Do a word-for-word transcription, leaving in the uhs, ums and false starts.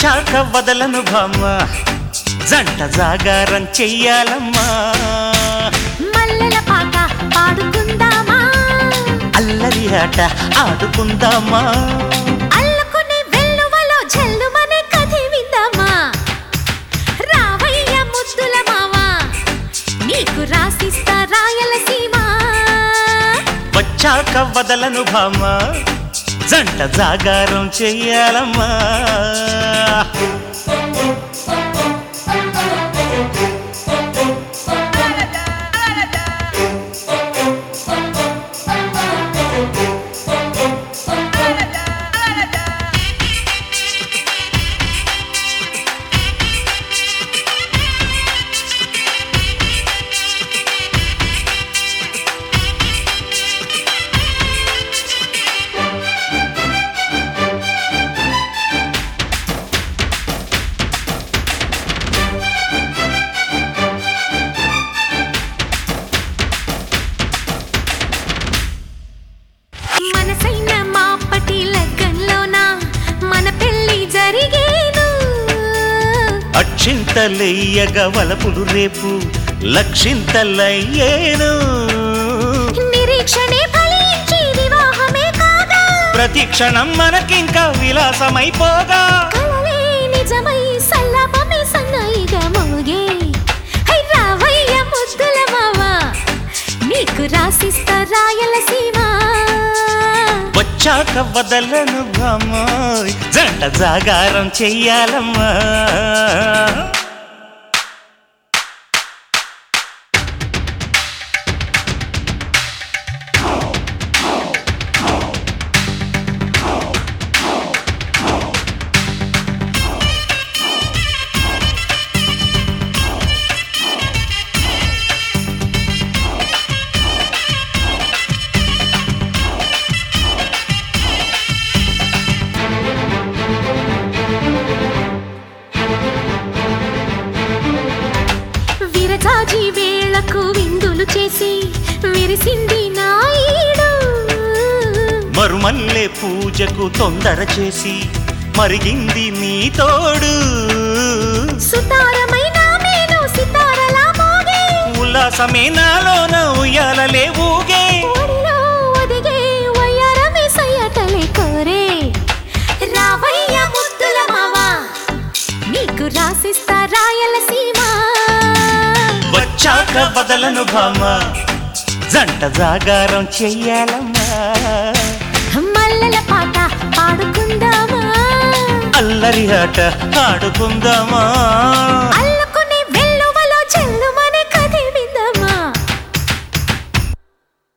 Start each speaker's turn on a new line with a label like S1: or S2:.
S1: వచ్చాక వదలను భామ జంట జాగారం చెయ్యాలమ్మా
S2: మల్లెల పాట పాడుకుందామా
S1: అల్లరి ఆట ఆడుకుందామా
S2: అల్లుకునే వెల్లువలో జల్లుమనే కథ విందామా రావయ్య ముద్దుల మావా నీకు రాసిస్తా రాయలసీమ
S1: వచ్చాక వదలను భామ జంట జాగారం చెయ్యాలమ్మా
S2: మనసైన మాపటి లగ్గంలోన మన పెళ్లి జరిగేను
S1: అక్షింతలెయ్యగ వలపులు రేపు లక్షింతలయ్యేను
S2: నిరీక్షణే ఫలించి వివాహమే కాగా
S1: ప్రతి క్షణం మనకింకా విలాసమైపోగా
S2: కలలే నిజమై సల్లాపమే సన్నాయిగా మోగే హై రావయ్య ముద్దుల మావా నీకు రాసిస్తా రాయలసీమ
S1: వచ్చాక వదలను భామ జంట జాగారం చెయ్యాలమ్మా
S2: విరజాజి వేళకు విందులు చేసి విరిసింది నాయుడు
S1: మరుమల్లె పూజకు తొందర చేసి మరిగింది నీ తోడు
S2: సుతారమైన మేను సితారలా మోగే
S1: ఉల్లాసమే నాలోన ఉయ్యాలలే ఊగే
S2: ఒడిలో ఒదిగే వయ్యారమే సయ్యటలే కోరే రావయ్య ముద్దుల మావా నీకు రాసిస్తా రాయలసీమ
S1: వచ్చాక వదలను భామ జంట జాగారం చెయ్యాలమ్మా
S2: మల్లెల పాట పాడుకుందామా
S1: అల్లరి ఆట ఆడుకుందామా
S2: అల్ల